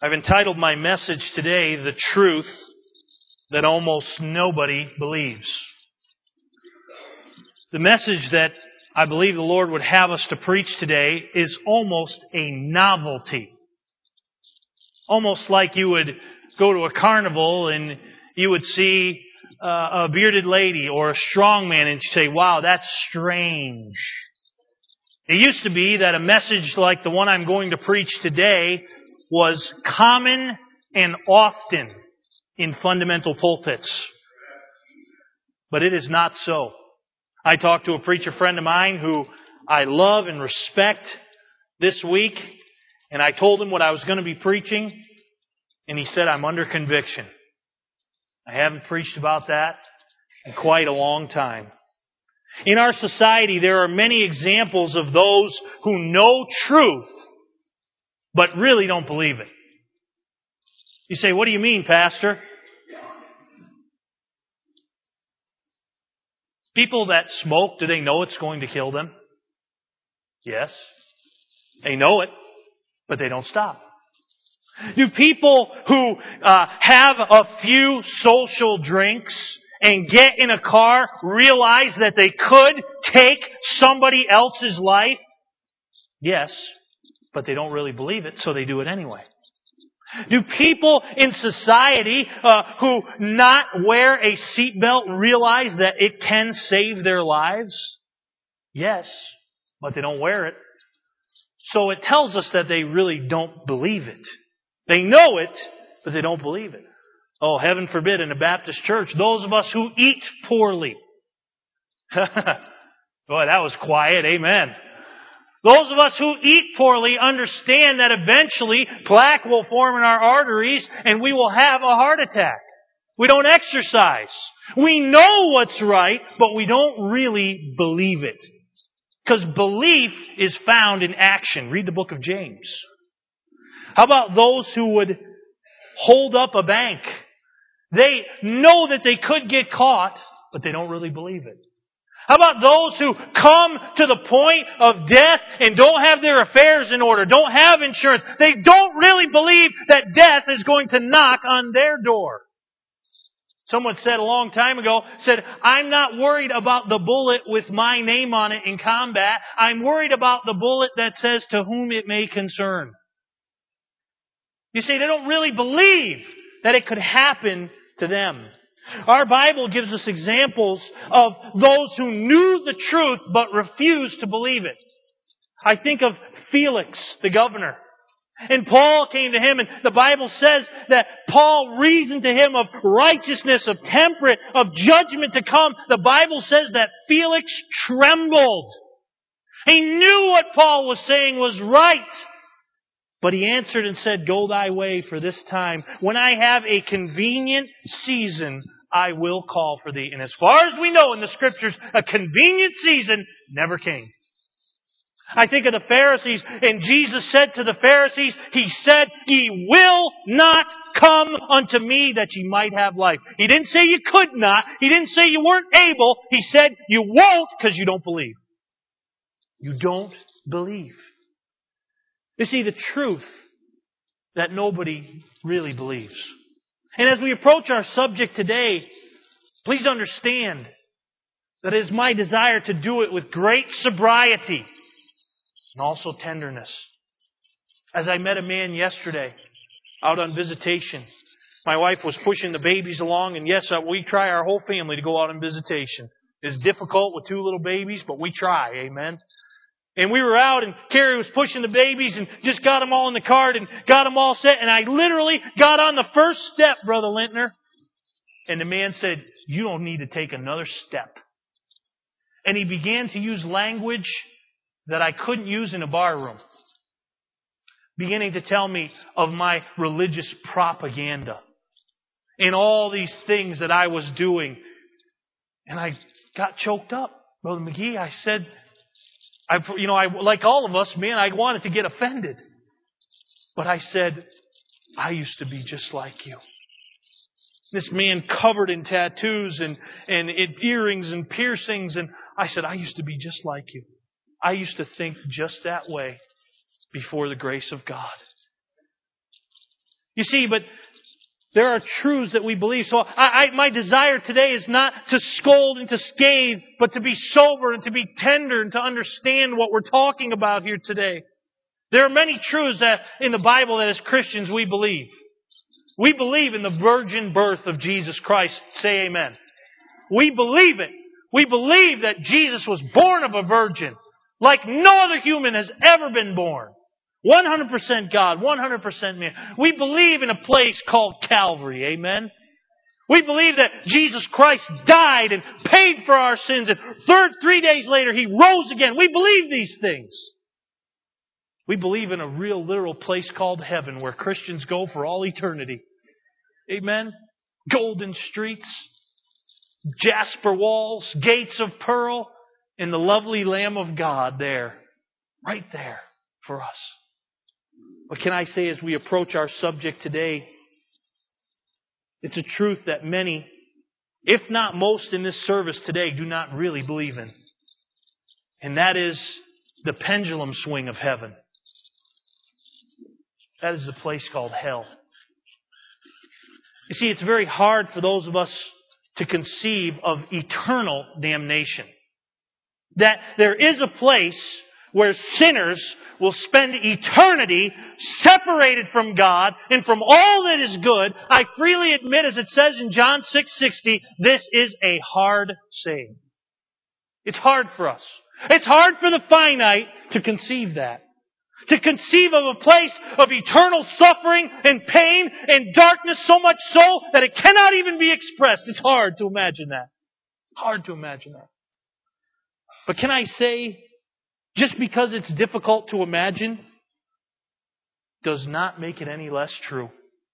I've entitled my message today, The Truth That Almost Nobody Believes. The message that I believe the Lord would have us to preach today is almost a novelty. Almost like you would go to a carnival and you would see a bearded lady or a strong man and say, wow, that's strange. It used to be that a message like the one I'm going to preach today was common and often in fundamental pulpits. But it is not so. I talked to a preacher friend of mine who I love and respect this week, and I told him what I was going to be preaching, and he said, I'm under conviction. I haven't preached about that in quite a long time. In our society, there are many examples of those who know truth, but really don't believe it. You say, what do you mean, Pastor? People that smoke, do they know it's going to kill them? Yes. They know it, but they don't stop. Do people who have a few social drinks and get in a car realize that they could take somebody else's life? Yes. But they don't really believe it, so they do it anyway. Do people in society who not wear a seatbelt realize that it can save their lives? Yes, but they don't wear it. So it tells us that they really don't believe it. They know it, but they don't believe it. Oh, heaven forbid in a Baptist church, those of us who eat poorly. Boy, that was quiet. Amen. Those of us who eat poorly understand that eventually plaque will form in our arteries and we will have a heart attack. We don't exercise. We know what's right, but we don't really believe it. Because belief is found in action. Read the book of James. How about those who would hold up a bank? They know that they could get caught, but they don't really believe it. How about those who come to the point of death and don't have their affairs in order, don't have insurance? They don't really believe that death is going to knock on their door. Someone said a long time ago, I'm not worried about the bullet with my name on it in combat. I'm worried about the bullet that says to whom it may concern. You see, they don't really believe that it could happen to them. Our Bible gives us examples of those who knew the truth but refused to believe it. I think of Felix, the governor. And Paul came to him, and the Bible says that Paul reasoned to him of righteousness, of temperate, of judgment to come. The Bible says that Felix trembled. He knew what Paul was saying was right. But he answered and said, go thy way for this time. When I have a convenient season, I will call for thee. And as far as we know in the Scriptures, a convenient season never came. I think of the Pharisees, and Jesus said to the Pharisees, He said, ye will not come unto me that ye might have life. He didn't say you could not. He didn't say you weren't able. He said you won't because you don't believe. You don't believe. You see, the truth that nobody really believes. And as we approach our subject today, please understand that it is my desire to do it with great sobriety and also tenderness. As I met a man yesterday out on visitation, my wife was pushing the babies along, and yes, we try our whole family to go out on visitation. It's difficult with 2 little babies, but we try, amen. And we were out, and Carrie was pushing the babies and just got them all in the cart and got them all set. And I literally got on the first step, Brother Lintner. And the man said, you don't need to take another step. And he began to use language that I couldn't use in a bar room. Beginning to tell me of my religious propaganda and all these things that I was doing. And I got choked up. Brother McGee, I said, I like all of us, man, I wanted to get offended. But I said, I used to be just like you. This man covered in tattoos and earrings and piercings. And I said, I used to be just like you. I used to think just that way before the grace of God. You see, but there are truths that we believe. So my desire today is not to scold and to scathe, but to be sober and to be tender and to understand what we're talking about here today. There are many truths that in the Bible that as Christians we believe. We believe in the virgin birth of Jesus Christ. Say amen. We believe it. We believe that Jesus was born of a virgin, like no other human has ever been born. 100% God, 100% man. We believe in a place called Calvary. Amen. We believe that Jesus Christ died and paid for our sins, and 3 days later He rose again. We believe these things. We believe in a real literal place called heaven where Christians go for all eternity. Amen. Golden streets, jasper walls, gates of pearl, and the lovely Lamb of God there, right there for us. What can I say as we approach our subject today? It's a truth that many, if not most in this service today, do not really believe in. And that is the pendulum swing of heaven. That is the place called hell. You see, it's very hard for those of us to conceive of eternal damnation. That there is a place where sinners will spend eternity separated from God and from all that is good. I freely admit, as it says in John 6:60, this is a hard saying. It's hard for us. It's hard for the finite to conceive that. To conceive of a place of eternal suffering and pain and darkness, so much so that it cannot even be expressed. It's hard to imagine that. Hard to imagine that. But can I say, just because it's difficult to imagine, does not make it any less true.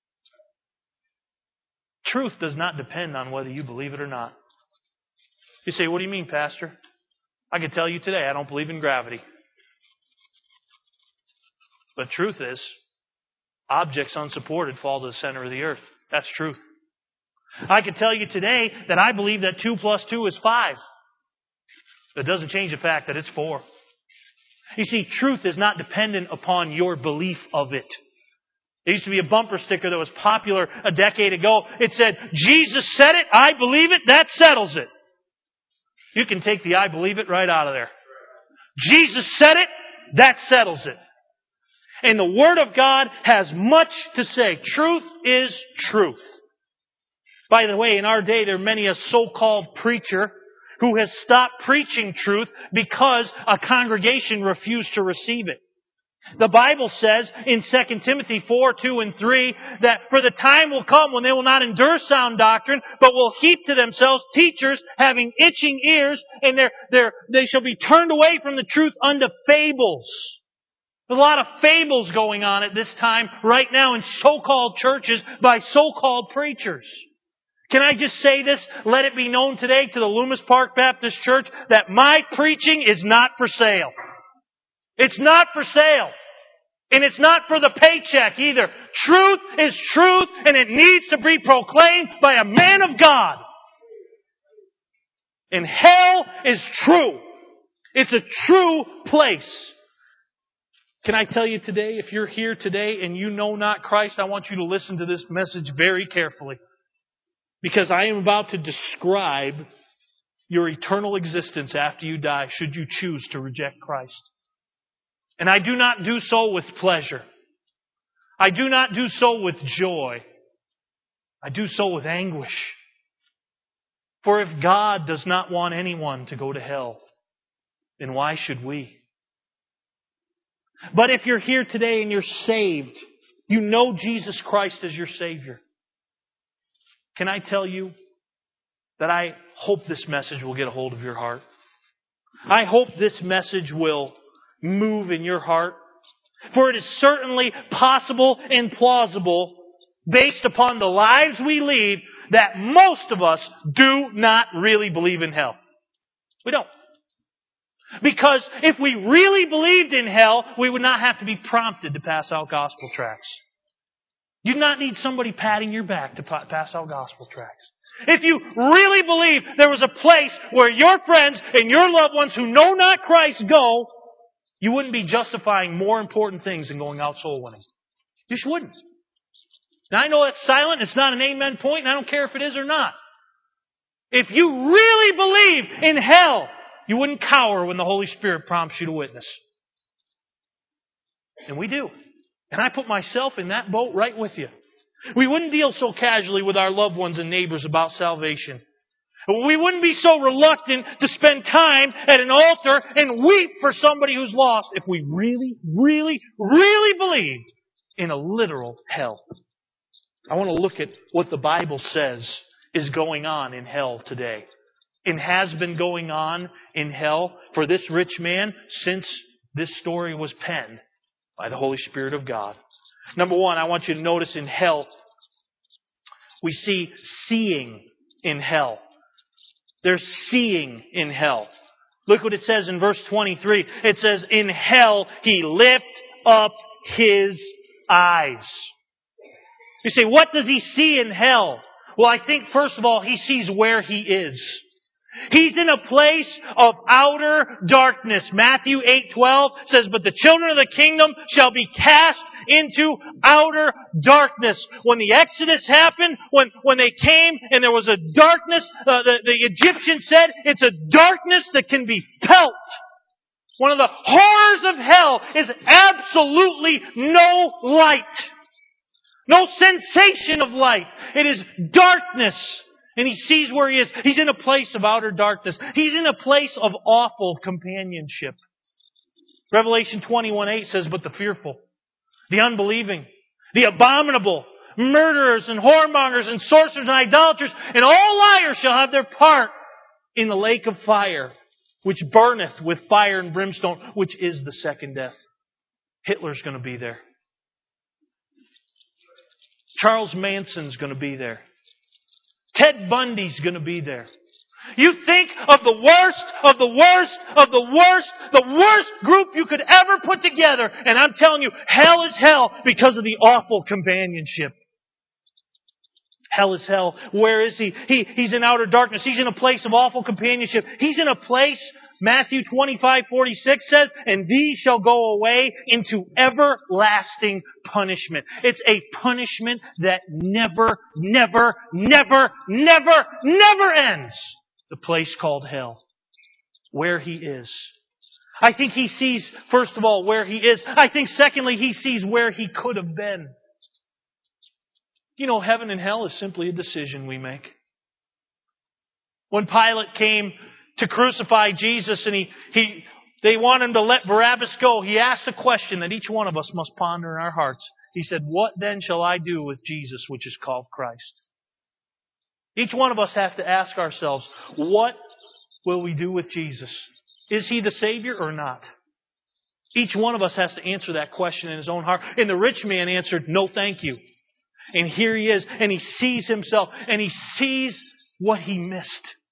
Truth does not depend on whether you believe it or not. You say, what do you mean, Pastor? I can tell you today, I don't believe in gravity. But truth is, objects unsupported fall to the center of the earth. That's truth. I can tell you today that I believe that 2 plus 2 is 5. That doesn't change the fact that it's 4. You see, truth is not dependent upon your belief of it. There used to be a bumper sticker that was popular a decade ago. It said, Jesus said it, I believe it, that settles it. You can take the I believe it right out of there. Jesus said it, that settles it. And the Word of God has much to say. Truth is truth. By the way, in our day, there are many a so-called preacher who has stopped preaching truth because a congregation refused to receive it. The Bible says in 2 Timothy 4:2-3 that for the time will come when they will not endure sound doctrine, but will heap to themselves teachers having itching ears, and they shall be turned away from the truth unto fables. There's a lot of fables going on at this time right now in so-called churches by so-called preachers. Can I just say this? Let it be known today to the Loomis Park Baptist Church that my preaching is not for sale. It's not for sale. And it's not for the paycheck either. Truth is truth, and it needs to be proclaimed by a man of God. And hell is true. It's a true place. Can I tell you today, if you're here today and you know not Christ, I want you to listen to this message very carefully. Because I am about to describe your eternal existence after you die, should you choose to reject Christ. And I do not do so with pleasure. I do not do so with joy. I do so with anguish. For if God does not want anyone to go to hell, then why should we? But if you're here today and you're saved, you know Jesus Christ as your Savior, can I tell you that I hope this message will get a hold of your heart? I hope this message will move in your heart. For it is certainly possible and plausible, based upon the lives we lead, that most of us do not really believe in hell. We don't. Because if we really believed in hell, we would not have to be prompted to pass out gospel tracts. You do not need somebody patting your back to pass out gospel tracts. If you really believe there was a place where your friends and your loved ones who know not Christ go, you wouldn't be justifying more important things than going out soul winning. You just wouldn't. Now I know that's silent. It's not an amen point, and I don't care if it is or not. If you really believe in hell, you wouldn't cower when the Holy Spirit prompts you to witness. And we do. And I put myself in that boat right with you. We wouldn't deal so casually with our loved ones and neighbors about salvation. We wouldn't be so reluctant to spend time at an altar and weep for somebody who's lost if we really, really, really believed in a literal hell. I want to look at what the Bible says is going on in hell today. And has been going on in hell for this rich man since this story was penned by the Holy Spirit of God. Number one, I want you to notice in hell, we see seeing in hell. There's seeing in hell. Look what it says in verse 23. It says, in hell he lift up his eyes. You say, what does he see in hell? Well, I think first of all, he sees where he is. He's in a place of outer darkness. Matthew 8:12 says, but the children of the kingdom shall be cast into outer darkness. When the Exodus happened, when they came and there was a darkness, the Egyptians said, it's a darkness that can be felt. One of the horrors of hell is absolutely no light. No sensation of light. It is darkness. And he sees where he is. He's in a place of outer darkness. He's in a place of awful companionship. Revelation 21:8 says, but the fearful, the unbelieving, the abominable, murderers and whoremongers and sorcerers and idolaters and all liars shall have their part in the lake of fire, which burneth with fire and brimstone, which is the second death. Hitler's going to be there. Charles Manson's going to be there. Ted Bundy's going to be there. You think of the worst of the worst of the worst, the worst group you could ever put together. And I'm telling you, hell is hell because of the awful companionship. Hell is hell. Where is he? He's in outer darkness. He's in a place of awful companionship. He's in a place, Matthew 25:46 says, and these shall go away into everlasting punishment. It's a punishment that never, never, never, never, never ends. The place called hell. Where he is. I think he sees, first of all, where he is. I think secondly, he sees where he could have been. You know, heaven and hell is simply a decision we make. When Pilate came to crucify Jesus and they want him to let Barabbas go, he asked a question that each one of us must ponder in our hearts. He said, what then shall I do with Jesus, which is called Christ? Each one of us has to ask ourselves, what will we do with Jesus? Is he the Savior or not? Each one of us has to answer that question in his own heart. And the rich man answered, no thank you. And here he is, and he sees himself, and he sees what he missed.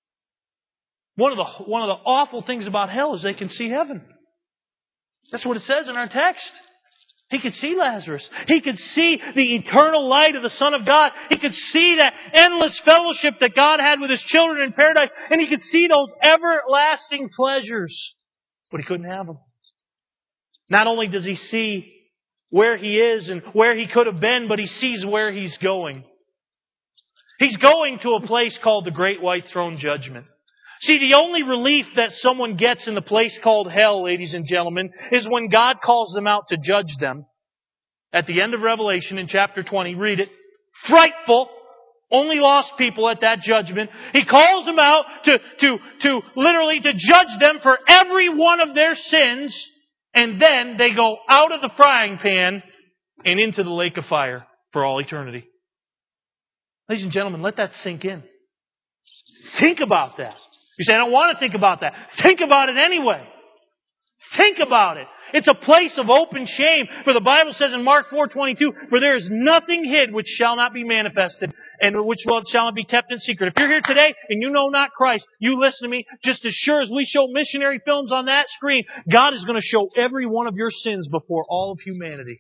One of the awful things about hell is they can see heaven. That's what it says in our text. He could see Lazarus. He could see the eternal light of the Son of God. He could see that endless fellowship that God had with His children in paradise. And he could see those everlasting pleasures. But he couldn't have them. Not only does he see where he is and where he could have been, but he sees where he's going. He's going to a place called the Great White Throne Judgment. See, the only relief that someone gets in the place called hell, ladies and gentlemen, is when God calls them out to judge them. At the end of Revelation in chapter 20, read it. Frightful. Only lost people at that judgment. He calls them out to literally to judge them for every one of their sins. And then they go out of the frying pan and into the lake of fire for all eternity. Ladies and gentlemen, let that sink in. Think about that. You say, I don't want to think about that. Think about it anyway. Think about it. It's a place of open shame. For the Bible says in Mark 4:22, for there is nothing hid which shall not be manifested, and which shall not be kept in secret. If you're here today and you know not Christ, you listen to me, just as sure as we show missionary films on that screen, God is going to show every one of your sins before all of humanity.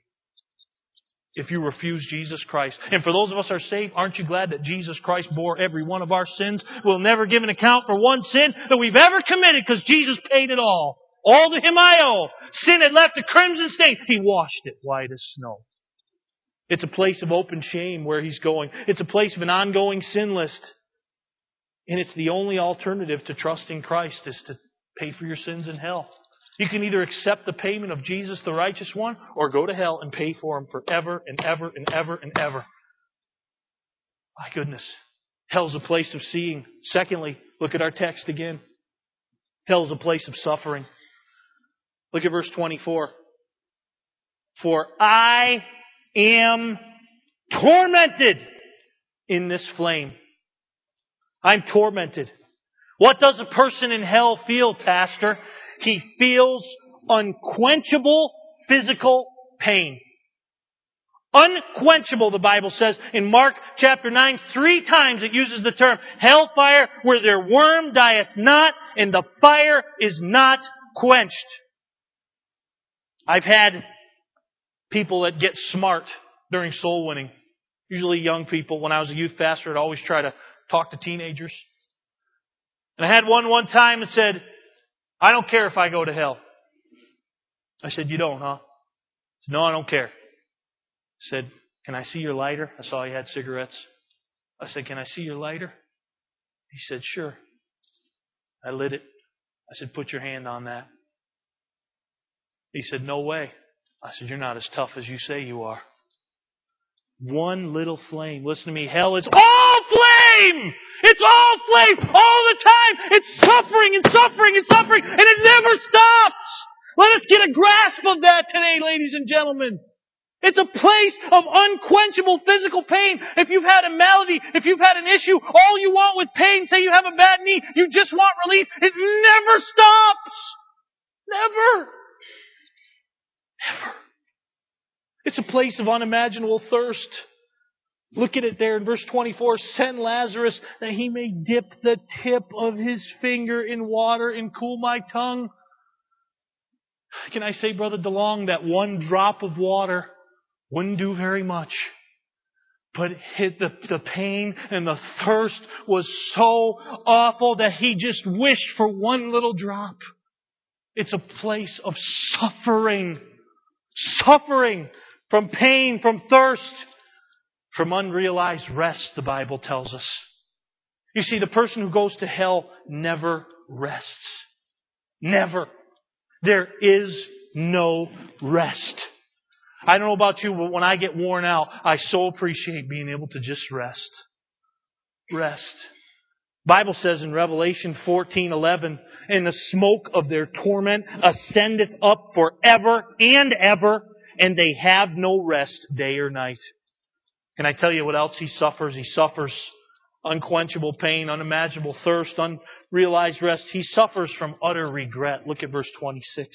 If you refuse Jesus Christ. And for those of us who are saved, aren't you glad that Jesus Christ bore every one of our sins? We'll never give an account for one sin that we've ever committed because Jesus paid it all. All to Him I owe. Sin had left a crimson stain. He washed it white as snow. It's a place of open shame where he's going. It's a place of an ongoing sin list. And it's the only alternative to trusting Christ is to pay for your sins in hell. You can either accept the payment of Jesus, the righteous one, or go to hell and pay for Him forever and ever and ever and ever. My goodness. Hell's a place of seeing. Secondly, look at our text again. Hell's a place of suffering. Look at verse 24. For I am tormented in this flame. I'm tormented. What does a person in hell feel, Pastor? He feels unquenchable physical pain. Unquenchable, the Bible says in Mark chapter 9, 3 times it uses the term hellfire, where their worm dieth not, and the fire is not quenched. I've had people that get smart during soul winning. Usually young people. When I was a youth pastor, I'd always try to talk to teenagers. And I had one time that said, I don't care if I go to hell. I said, you don't, huh? He said, no, I don't care. I said, can I see your lighter? I saw he had cigarettes. I said, can I see your lighter? He said, sure. I lit it. I said, put your hand on that. He said, no way. I said, you're not as tough as you say you are. One little flame. Listen to me. Hell is all flame! It's all flame all the time. It's suffering and suffering and suffering, and it never stops. Let us get a grasp of that today, ladies and gentlemen. It's a place of unquenchable physical pain. If you've had a malady, if you've had an issue, all you want with pain, say you have a bad knee, you just want relief. It never stops. Never. Never. It's a place of unimaginable thirst. Look at it there in verse 24. Send Lazarus that he may dip the tip of his finger in water and cool my tongue. Can I say, Brother DeLong, that one drop of water wouldn't do very much. But the pain and the thirst was so awful that he just wished for one little drop. It's a place of suffering. Suffering from pain, from thirst, from unrealized rest, the Bible tells us. You see, the person who goes to hell never rests. Never. There is no rest. I don't know about you, but when I get worn out, I so appreciate being able to just rest. Rest. The Bible says in Revelation 14:11, and the smoke of their torment ascendeth up forever and ever, and they have no rest day or night. Can I tell you what else he suffers? He suffers unquenchable pain, unimaginable thirst, unrealized rest. He suffers from utter regret. Look at verse 26.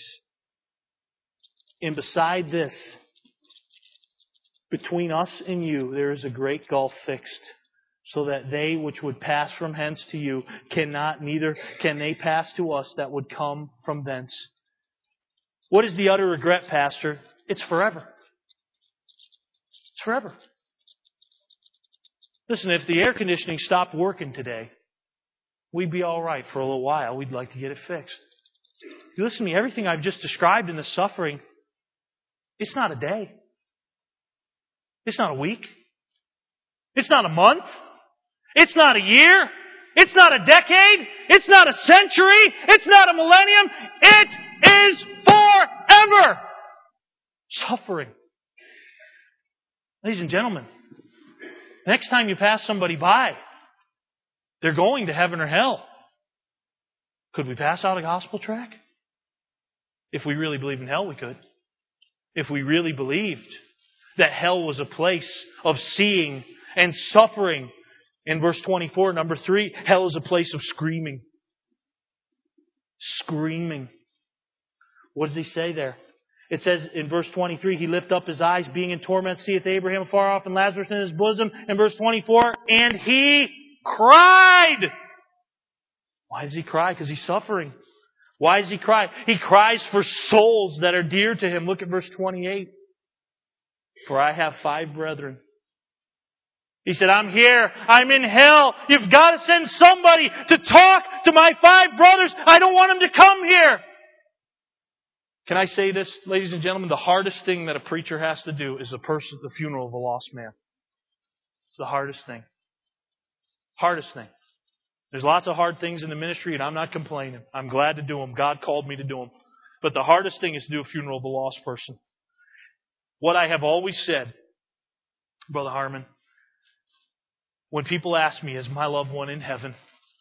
And beside this, between us and you, there is a great gulf fixed, so that they which would pass from hence to you cannot, neither can they pass to us that would come from thence. What is the utter regret, Pastor? It's forever. It's forever. Listen, if the air conditioning stopped working today, we'd be all right for a little while. We'd like to get it fixed. You listen to me, everything I've just described in the suffering, it's not a day. It's not a week. It's not a month. It's not a year. It's not a decade. It's not a century. It's not a millennium. It is forever. Suffering. Ladies and gentlemen, next time you pass somebody by, they're going to heaven or hell. Could we pass out a gospel tract? If we really believe in hell, we could. If we really believed that hell was a place of seeing and suffering. In verse 24, number 3, hell is a place of screaming. Screaming. What does he say there? It says in verse 23, he lift up his eyes, being in torment, seeth Abraham afar off and Lazarus in his bosom. In verse 24, and he cried. Why does he cry? Because he's suffering. Why does he cry? He cries for souls that are dear to him. Look at verse 28. For I have 5 brethren. He said, I'm here. I'm in hell. You've got to send somebody to talk to my 5 brothers. I don't want them to come here. Can I say this, ladies and gentlemen? The hardest thing that a preacher has to do is the funeral of a lost man. It's the hardest thing. Hardest thing. There's lots of hard things in the ministry, and I'm not complaining. I'm glad to do them. God called me to do them. But the hardest thing is to do a funeral of a lost person. What I have always said, Brother Harmon, when people ask me, is my loved one in heaven?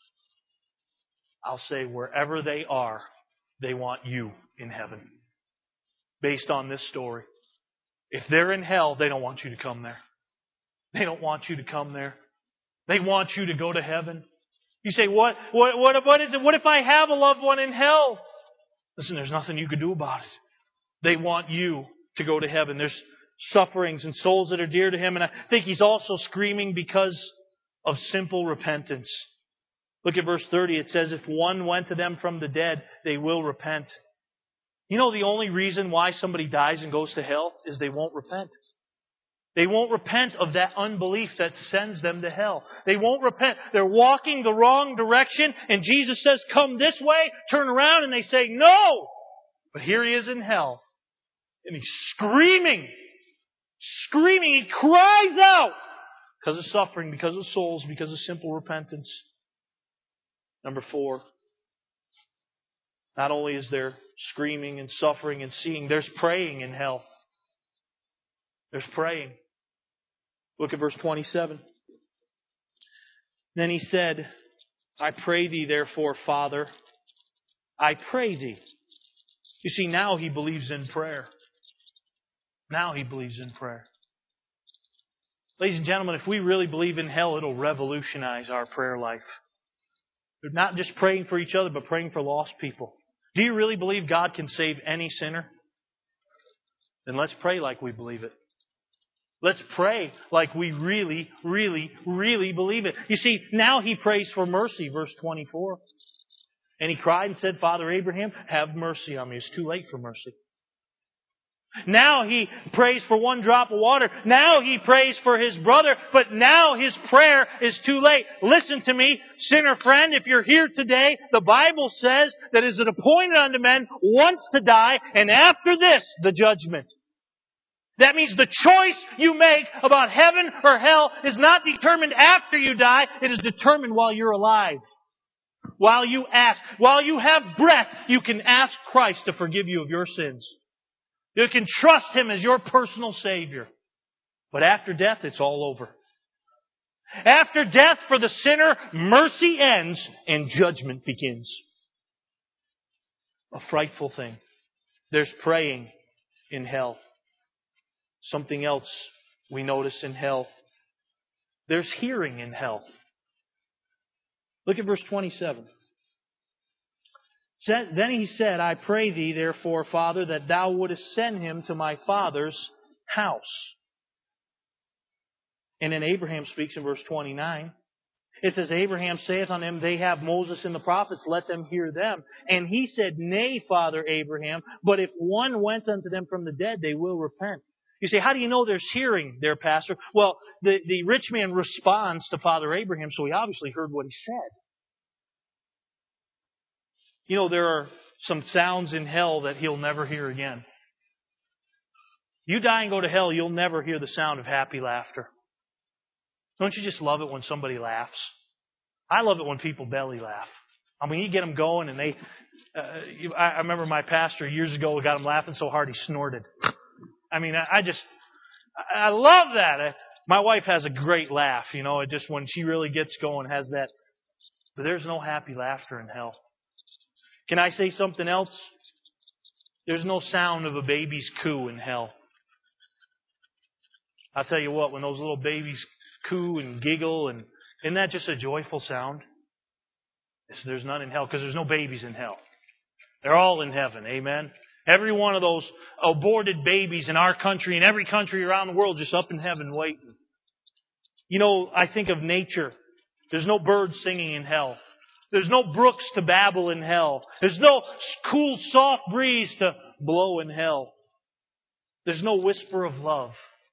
I'll say, wherever they are, they want you in heaven. Based on this story. If they're in hell, they don't want you to come there. They don't want you to come there. They want you to go to heaven. You say, what is it? What if I have a loved one in hell? Listen, there's nothing you can do about it. They want you to go to heaven. There's sufferings and souls that are dear to Him. And I think He's also screaming because of simple repentance. Look at verse 30. It says, if one went to them from the dead, they will repent. You know the only reason why somebody dies and goes to hell is they won't repent. They won't repent of that unbelief that sends them to hell. They won't repent. They're walking the wrong direction, and Jesus says, come this way, turn around, and they say, no! But here He is in hell, and He's screaming. Screaming. He cries out because of suffering, because of souls, because of simple repentance. Number 4. Not only is there screaming and suffering and seeing, there's praying in hell. There's praying. Look at verse 27. Then He said, I pray Thee therefore, Father, I pray Thee. You see, now he believes in prayer. Now he believes in prayer. Ladies and gentlemen, if we really believe in hell, it'll revolutionize our prayer life. We're not just praying for each other, but praying for lost people. Do you really believe God can save any sinner? Then let's pray like we believe it. Let's pray like we really, really, really believe it. You see, now he prays for mercy, verse 24. And he cried and said, Father Abraham, have mercy on me. It's too late for mercy. Now he prays for one drop of water. Now he prays for his brother. But now his prayer is too late. Listen to me, sinner friend, if you're here today, the Bible says that it is appointed unto men once to die, and after this, the judgment. That means the choice you make about heaven or hell is not determined after you die. It is determined while you're alive. While you have breath, you can ask Christ to forgive you of your sins. You can trust Him as your personal Savior. But after death, it's all over. After death, for the sinner, mercy ends and judgment begins. A frightful thing. There's praying in hell. Something else we notice in hell. There's hearing in hell. Look at verse 27. Then he said, I pray thee, therefore, Father, that thou wouldest send him to my father's house. And then Abraham speaks in verse 29. It says, Abraham saith unto him, they have Moses and the prophets, let them hear them. And he said, Nay, Father Abraham, but if one went unto them from the dead, they will repent. You say, how do you know there's hearing there, Pastor? Well, the rich man responds to Father Abraham, so he obviously heard what he said. You know, there are some sounds in hell that he'll never hear again. You die and go to hell, you'll never hear the sound of happy laughter. Don't you just love it when somebody laughs? I love it when people belly laugh. I mean, you get them going and they... I remember my pastor years ago got him laughing so hard he snorted. I mean, I love that. My wife has a great laugh, you know. It just, when she really gets going, has that. But there's no happy laughter in hell. Can I say something else? There's no sound of a baby's coo in hell. I'll tell you what, when those little babies coo and giggle, and isn't that just a joyful sound? There's none in hell, because there's no babies in hell. They're all in heaven. Amen? Every one of those aborted babies in our country and every country around the world just up in heaven waiting. You know, I think of nature. There's no birds singing in hell. There's no brooks to babble in hell. There's no cool, soft breeze to blow in hell. There's no whisper of love.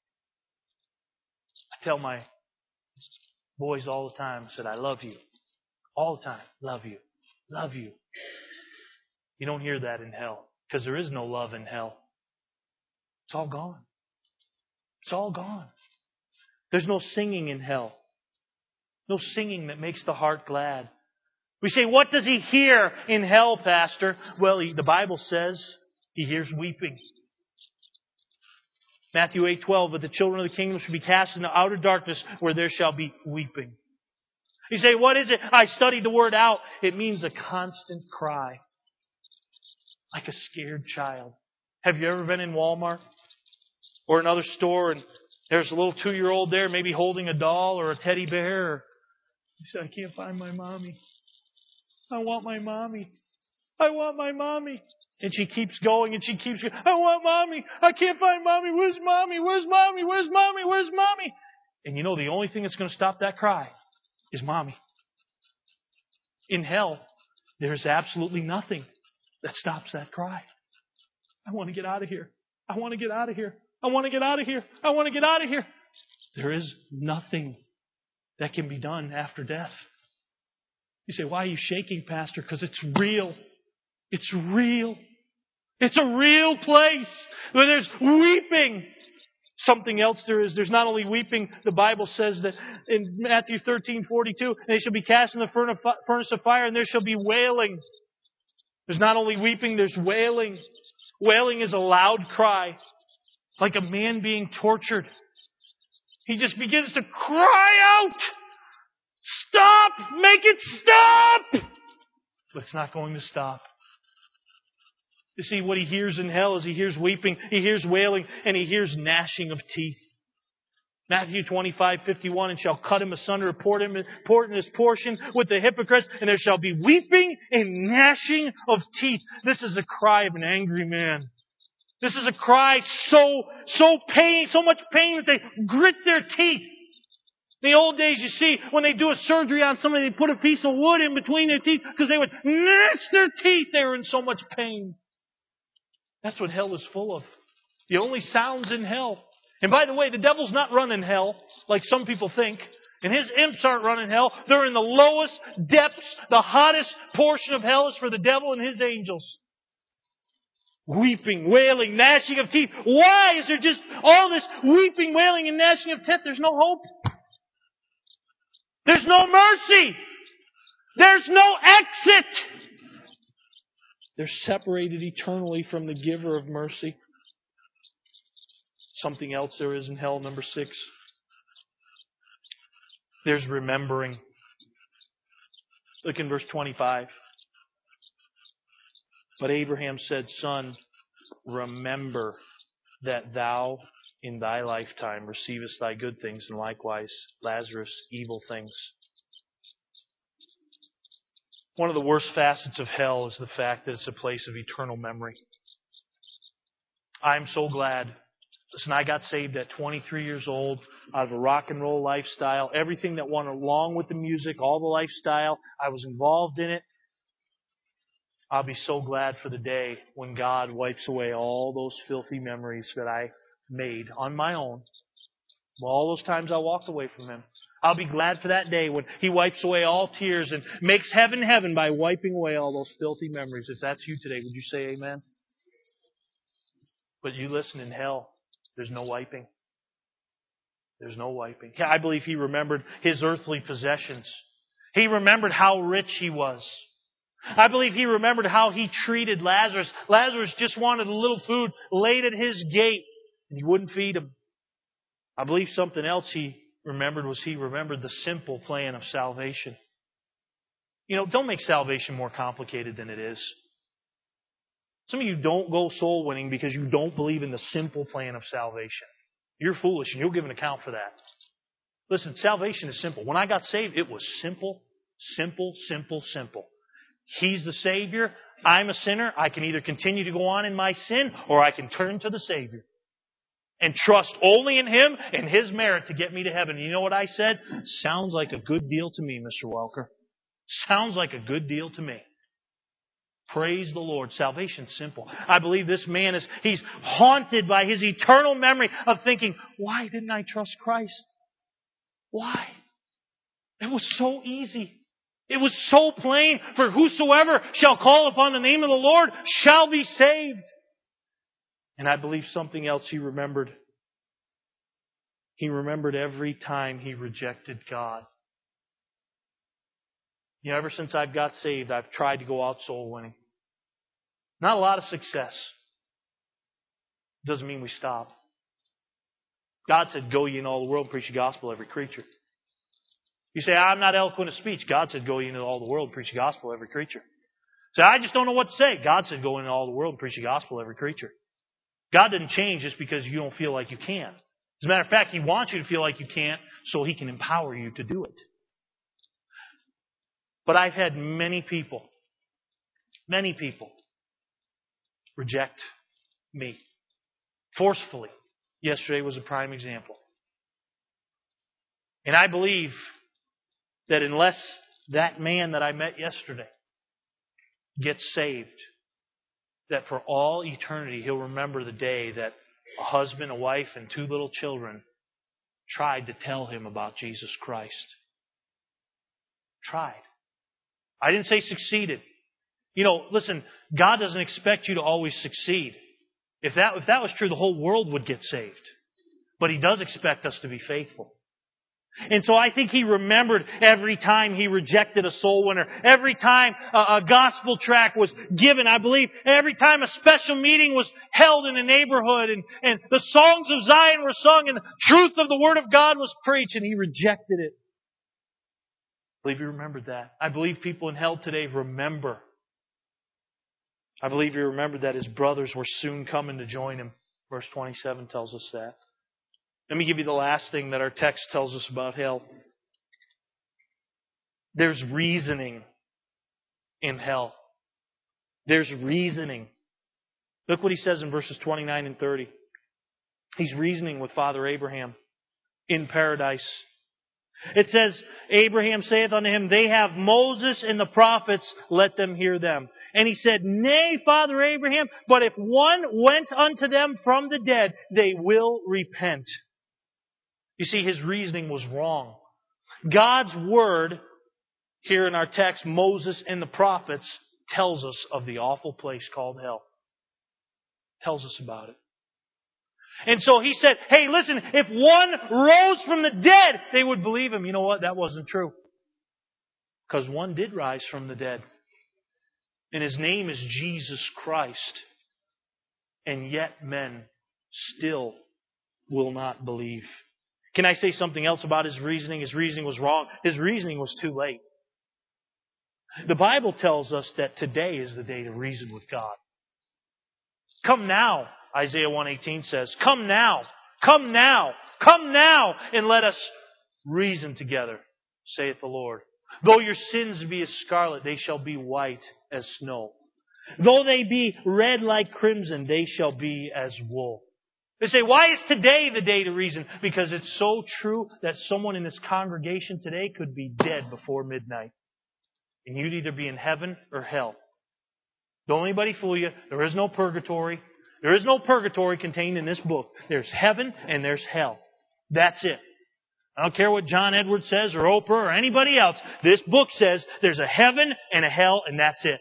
I tell my boys all the time, I said, I love you. All the time. Love you. Love you. You don't hear that in hell. Because there is no love in hell. It's all gone. It's all gone. There's no singing in hell. No singing that makes the heart glad. We say, what does he hear in hell, Pastor? Well, the Bible says he hears weeping. Matthew 8:12, but the children of the kingdom shall be cast into outer darkness where there shall be weeping. You say, what is it? I studied the word out. It means a constant cry. Like a scared child. Have you ever been in Walmart or another store and there's a little 2-year-old there maybe holding a doll or a teddy bear? Or you say, I can't find my mommy. I want my mommy. I want my mommy. And she keeps going and she keeps going. I want mommy. I can't find mommy. Where's mommy? Where's mommy? Where's mommy? Where's mommy? And you know the only thing that's going to stop that cry is mommy. In hell, there's absolutely nothing that stops that cry. I want to get out of here. I want to get out of here. I want to get out of here. I want to get out of here. There is nothing that can be done after death. You say, why are you shaking, Pastor? Because it's real. It's real. It's a real place where there's weeping. Something else there's not only weeping, the Bible says that in Matthew 13:42, they shall be cast in the furnace of fire and there shall be wailing. There's not only weeping, there's wailing. Wailing is a loud cry, like a man being tortured. He just begins to cry out, stop! Make it stop! But it's not going to stop. You see, what he hears in hell is he hears weeping, he hears wailing, and he hears gnashing of teeth. Matthew 25:51, and shall cut him asunder, report in his portion with the hypocrites, and there shall be weeping and gnashing of teeth. This is a cry of an angry man. This is a cry so much pain that they grit their teeth. In the old days, you see, when they do a surgery on somebody, they put a piece of wood in between their teeth because they would gnash their teeth. They were in so much pain. That's what hell is full of. The only sounds in hell. And by the way, the devil's not running hell like some people think. And his imps aren't running hell. They're in the lowest depths. The hottest portion of hell is for the devil and his angels. Weeping, wailing, gnashing of teeth. Why is there just all this weeping, wailing, and gnashing of teeth? There's no hope. There's no mercy. There's no exit. They're separated eternally from the giver of mercy. Something else there is in hell, number 6. There's remembering. Look in verse 25. But Abraham said, Son, remember that thou in thy lifetime receivest thy good things, and likewise Lazarus evil things. One of the worst facets of hell is the fact that it's a place of eternal memory. I'm so glad. Listen, I got saved at 23 years old out of a rock and roll lifestyle. Everything that went along with the music, all the lifestyle, I was involved in it. I'll be so glad for the day when God wipes away all those filthy memories that I made on my own. All those times I walked away from Him. I'll be glad for that day when He wipes away all tears and makes heaven heaven by wiping away all those filthy memories. If that's you today, would you say amen? But you listen, in hell, there's no wiping. There's no wiping. I believe He remembered His earthly possessions. He remembered how rich He was. I believe He remembered how He treated Lazarus. Lazarus just wanted a little food laid at His gate, and He wouldn't feed him. I believe something else He remembered was He remembered the simple plan of salvation. You know, don't make salvation more complicated than it is. Some of you don't go soul winning because you don't believe in the simple plan of salvation. You're foolish and you'll give an account for that. Listen, salvation is simple. When I got saved, it was simple, simple, simple, simple. He's the Savior. I'm a sinner. I can either continue to go on in my sin or I can turn to the Savior and trust only in Him and His merit to get me to heaven. And you know what I said? Sounds like a good deal to me, Mr. Welker. Sounds like a good deal to me. Praise the Lord. Salvation's simple. I believe this man he's haunted by his eternal memory of thinking, why didn't I trust Christ? Why? It was so easy. It was so plain, for whosoever shall call upon the name of the Lord shall be saved. And I believe something else he remembered. He remembered every time he rejected God. You know, ever since I've got saved, I've tried to go out soul winning. Not a lot of success. Doesn't mean we stop. God said, go ye into all the world and preach the gospel to every creature. You say, I'm not eloquent of speech. God said, go ye into all the world and preach the gospel to every creature. You say, I just don't know what to say. God said, go into all the world and preach the gospel to every creature. God didn't change just because you don't feel like you can. As a matter of fact, He wants you to feel like you can't so He can empower you to do it. But I've had many people reject me. Forcefully. Yesterday was a prime example. And I believe that unless that man that I met yesterday gets saved, that for all eternity he'll remember the day that a husband, a wife, and 2 little children tried to tell him about Jesus Christ. Tried. I didn't say succeeded. You know, listen, God doesn't expect you to always succeed. If that was true, the whole world would get saved. But He does expect us to be faithful. And so I think He remembered every time He rejected a soul winner. Every time a gospel tract was given. I believe every time a special meeting was held in a neighborhood and the songs of Zion were sung and the truth of the Word of God was preached and He rejected it. I believe He remembered that. I believe people in hell today remember. I believe He remembered that His brothers were soon coming to join Him. Verse 27 tells us that. Let me give you the last thing that our text tells us about hell. There's reasoning in hell. There's reasoning. Look what he says in verses 29 and 30. He's reasoning with Father Abraham in paradise. It says, Abraham saith unto him, they have Moses and the prophets, let them hear them. And he said, nay, Father Abraham, but if one went unto them from the dead, they will repent. You see, his reasoning was wrong. God's Word, here in our text, Moses and the prophets, tells us of the awful place called hell. Tells us about it. And so he said, hey, listen, if one rose from the dead, they would believe him. You know what? That wasn't true. Because one did rise from the dead. And His name is Jesus Christ. And yet men still will not believe. Can I say something else about his reasoning? His reasoning was wrong. His reasoning was too late. The Bible tells us that today is the day to reason with God. Come now, Isaiah 1:18 says. Come now, come now, come now, and let us reason together, saith the Lord. Though your sins be as scarlet, they shall be white as snow. Though they be red like crimson, they shall be as wool. They say, why is today the day to reason? Because it's so true that someone in this congregation today could be dead before midnight. And you'd either be in heaven or hell. Don't anybody fool you. There is no purgatory. There is no purgatory contained in this book. There's heaven and there's hell. That's it. I don't care what John Edwards says or Oprah or anybody else. This book says there's a heaven and a hell and that's it.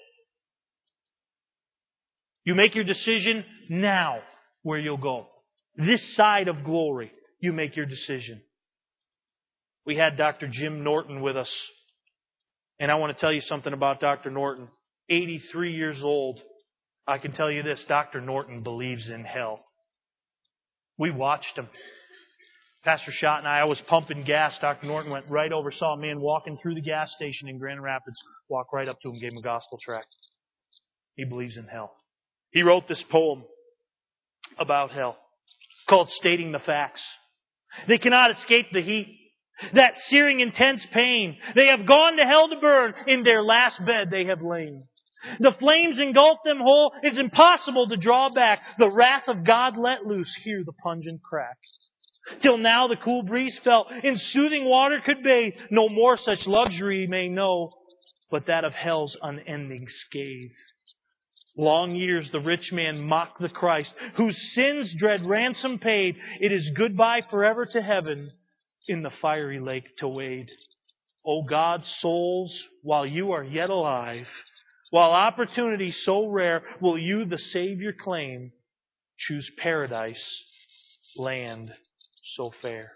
You make your decision now where you'll go. This side of glory, you make your decision. We had Dr. Jim Norton with us. And I want to tell you something about Dr. Norton. 83 years old. I can tell you this, Dr. Norton believes in hell. We watched him. Pastor Schott and I was pumping gas. Dr. Norton went right over, saw a man walking through the gas station in Grand Rapids, walked right up to him, gave him a gospel tract. He believes in hell. He wrote this poem about hell, called Stating the Facts. They cannot escape the heat, that searing intense pain. They have gone to hell to burn. In their last bed they have lain. The flames engulf them whole. It's impossible to draw back. The wrath of God let loose. Hear the pungent crack. Till now the cool breeze felt. In soothing water could bathe. No more such luxury may know, but that of hell's unending scathe. Long years the rich man mocked the Christ, whose sins dread ransom paid. It is goodbye forever to heaven, in the fiery lake to wade. O God, souls, while you are yet alive, while opportunity so rare, will you, the Savior, claim, choose paradise, land so fair.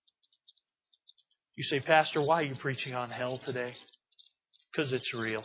You say, Pastor, why are you preaching on hell today? Because it's real.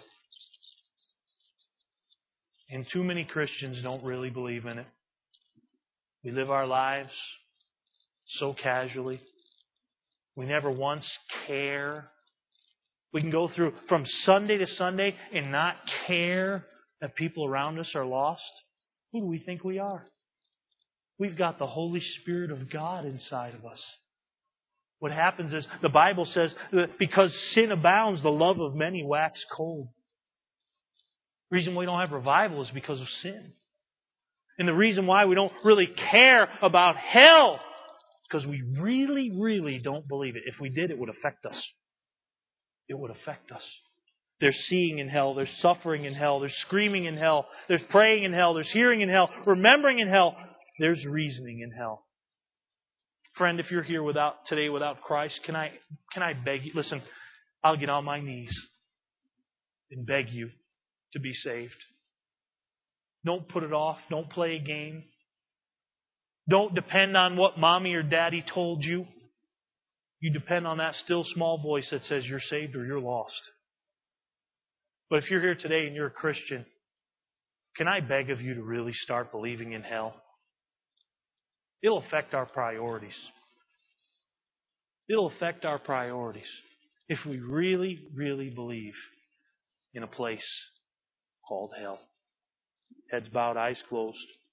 And too many Christians don't really believe in it. We live our lives so casually. We never once care. We can go through from Sunday to Sunday and not care that people around us are lost. Who do we think we are? We've got the Holy Spirit of God inside of us. What happens is, the Bible says that because sin abounds, the love of many wax cold. The reason we don't have revival is because of sin. And the reason why we don't really care about hell is because we really, really don't believe it. If we did, it would affect us. It would affect us. There's seeing in hell. There's suffering in hell. There's screaming in hell. There's praying in hell. There's hearing in hell. Remembering in hell. There's reasoning in hell. Friend, if you're here today without Christ, can I beg you? Listen, I'll get on my knees and beg you to be saved. Don't put it off. Don't play a game. Don't depend on what mommy or daddy told you. You depend on that still small voice that says you're saved or you're lost. But if you're here today and you're a Christian, can I beg of you to really start believing in hell? It'll affect our priorities. It'll affect our priorities if we really, really believe in a place called hell. Heads bowed, eyes closed.